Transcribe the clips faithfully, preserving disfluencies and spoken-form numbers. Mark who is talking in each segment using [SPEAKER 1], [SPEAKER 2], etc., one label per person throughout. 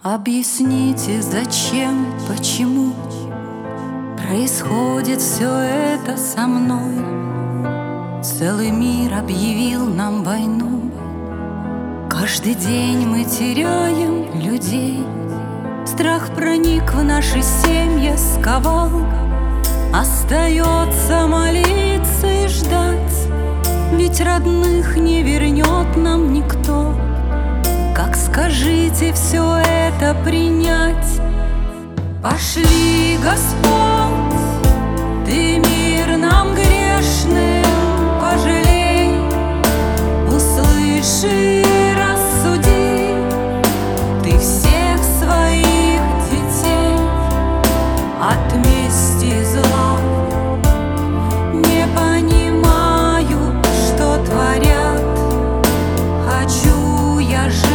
[SPEAKER 1] Объясните, зачем, почему происходит все это со мной? Целый мир объявил нам войну. Каждый день мы теряем людей. Страх проник в наши семьи, сковал. Остается молиться и ждать, ведь родных не вернет нам никто. Как скажите все это принять? Пошли, Господь, Ты мир нам грешным пожалей, услыши и рассуди Ты всех своих детей от мести зла. Не понимаю, что творят, хочу я жить.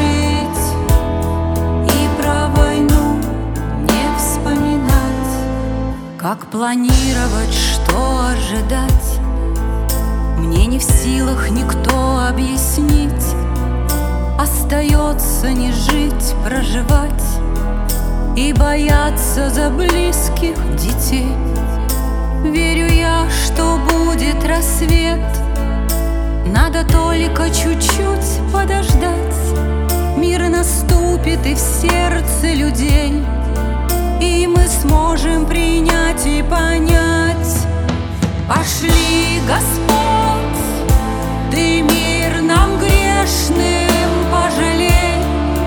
[SPEAKER 1] Как планировать, что ожидать? Мне не в силах никто объяснить. Остается не жить, проживать и бояться за близких детей. Верю я, что будет рассвет. Надо только чуть-чуть подождать. Мир наступит и в сердце людей, и мы сможем принять и понять. Пошли, Господь, Ты мир нам грешным пожалей,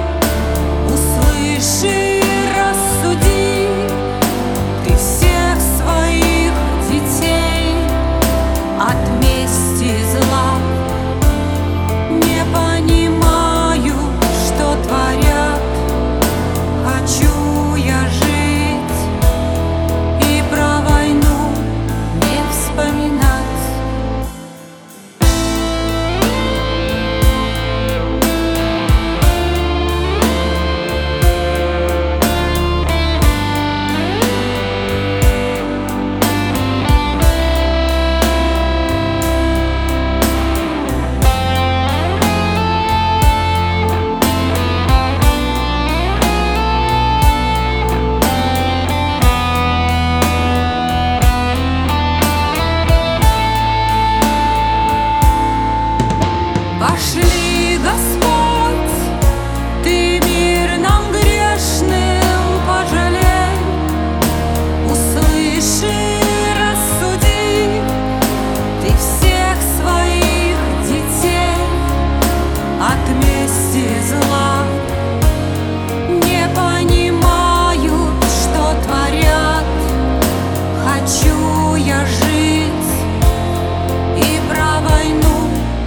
[SPEAKER 1] услыши и рассуди Ты всех своих детей от мести зла. Не понимаю, что творят, хочу я жить. Пошли, Господь, Ты мир нам грешным пожалей, услыши и рассуди Ты всех своих детей от мести зла. Не понимаю, что творят, хочу я жить и про войну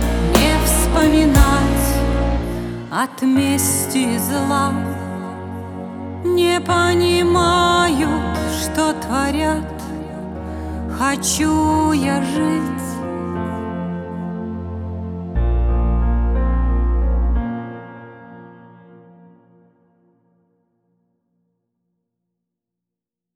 [SPEAKER 1] от мести зла. Не понимаю, что творят, хочу я жить